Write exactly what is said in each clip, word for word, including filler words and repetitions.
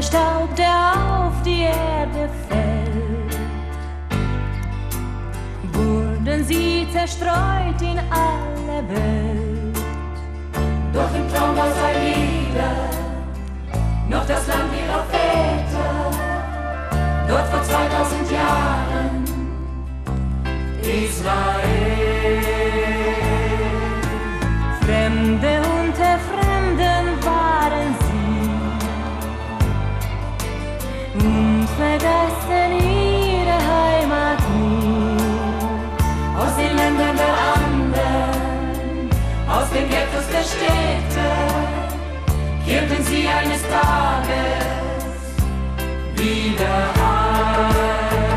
aller Staub, der auf die Erde fällt, wurden sie zerstreut in alle Welt. Doch im Traum war sei wieder noch das Land ihrer Väter, dort vor zweitausend Jahren, Israel. Fremde unter Fremden waren sie und vergessen ihre Heimat nie. Aus den Ländern der anderen, aus den Ghettos der Städte, kehrten sie eines Tages wieder heim.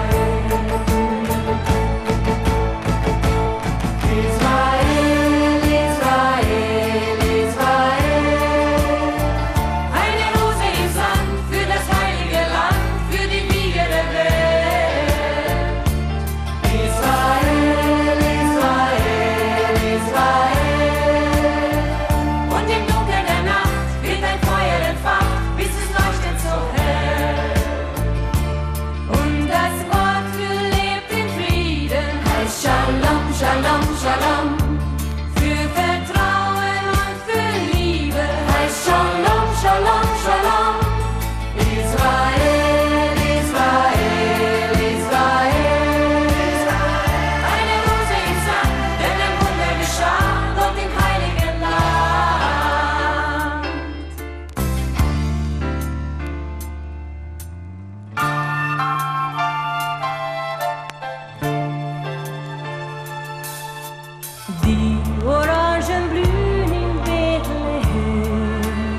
Die Orangen blühen in Bethlehem,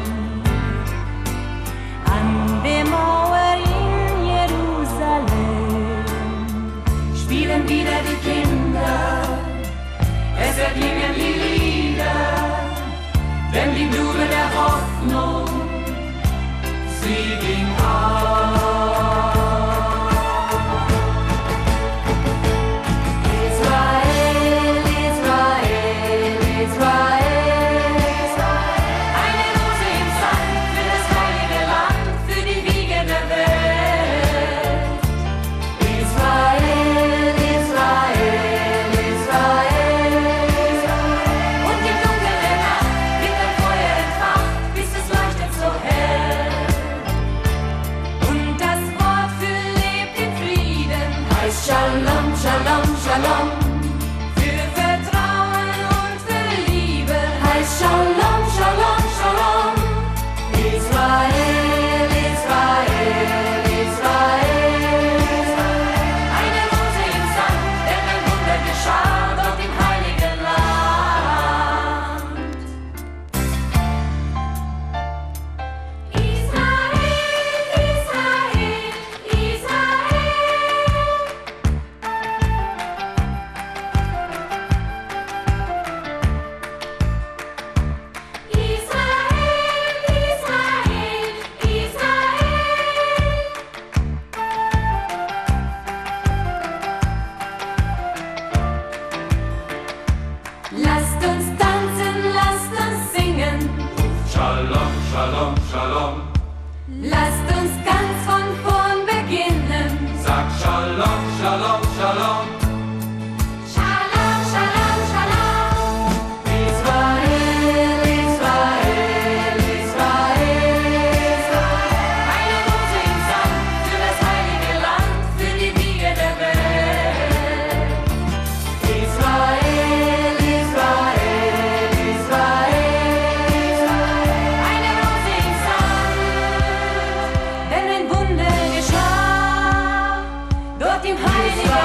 an der Mauer in Jerusalem spielen wieder die Kinder, es erklingen die Lieder, denn die Blume der Hoffnung, sie ging auf. Shalom, Shalom, Shalom, für Vertrauen und für Liebe heißt Shalom, Shalom, Shalom. Israel, Israel, Israel, eine Rose im Sand, denn ein Wunder geschah dort im heiligen Land. Israel, Israel, Israel. Lasst uns tanzen, lasst uns singen. Shalom, Shalom, Shalom. Lasst uns ganz von vorn beginnen. Sag Shalom, Shalom, Shalom. Shalom, Shalom, Shalom. Israel, Israel, Israel. Eine Rose im Sand für das heilige Land, für die Wiege der Welt. Israel, Israel, Israel. Eine Rose im Sand, denn ein Wunder geschah dort im heiligen